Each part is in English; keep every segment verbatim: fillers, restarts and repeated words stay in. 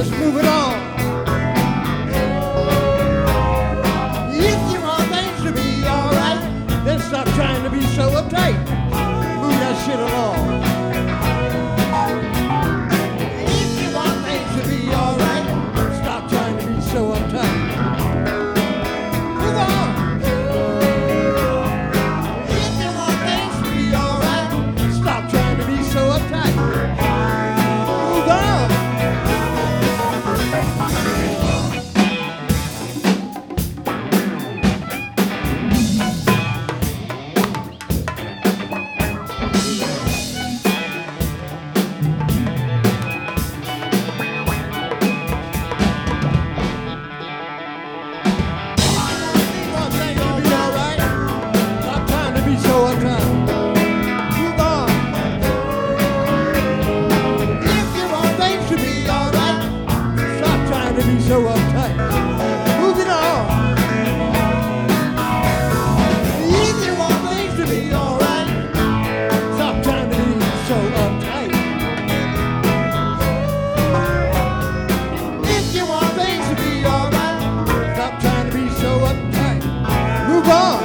Let's move it on. If you want things to be alright, then stop trying to be so uptight. Move that shit along. If you want things to be alright, stop trying to be so uptight. Move on. If you want things to be alright, stop trying to be so uptight. Move on. So uptight. Move it on. If you want things to be alright, stop trying to be so uptight. If you want things to be alright, stop trying to be so uptight. Move on.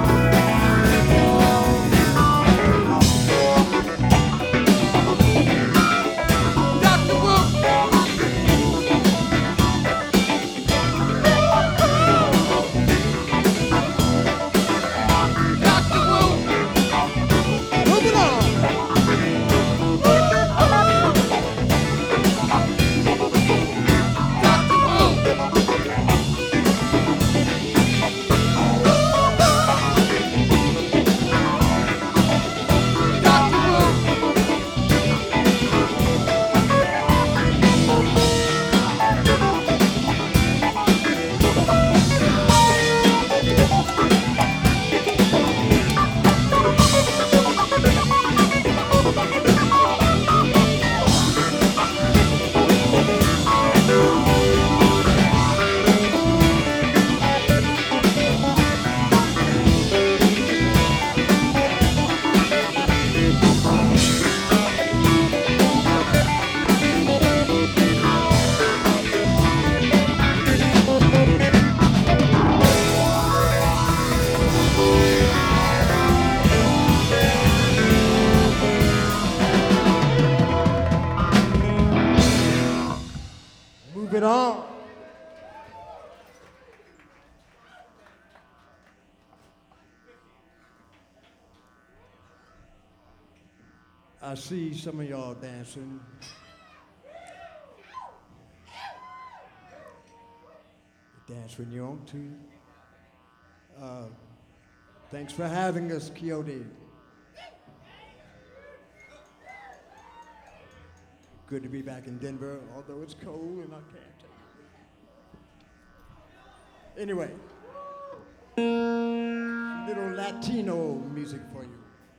Move it on. I see some of y'all dancing. You dance when you want to. Uh, thanks for having us, Quixote. Good to be back in Denver, although it's cold and I can't take it. Anyway, little Latino music for you.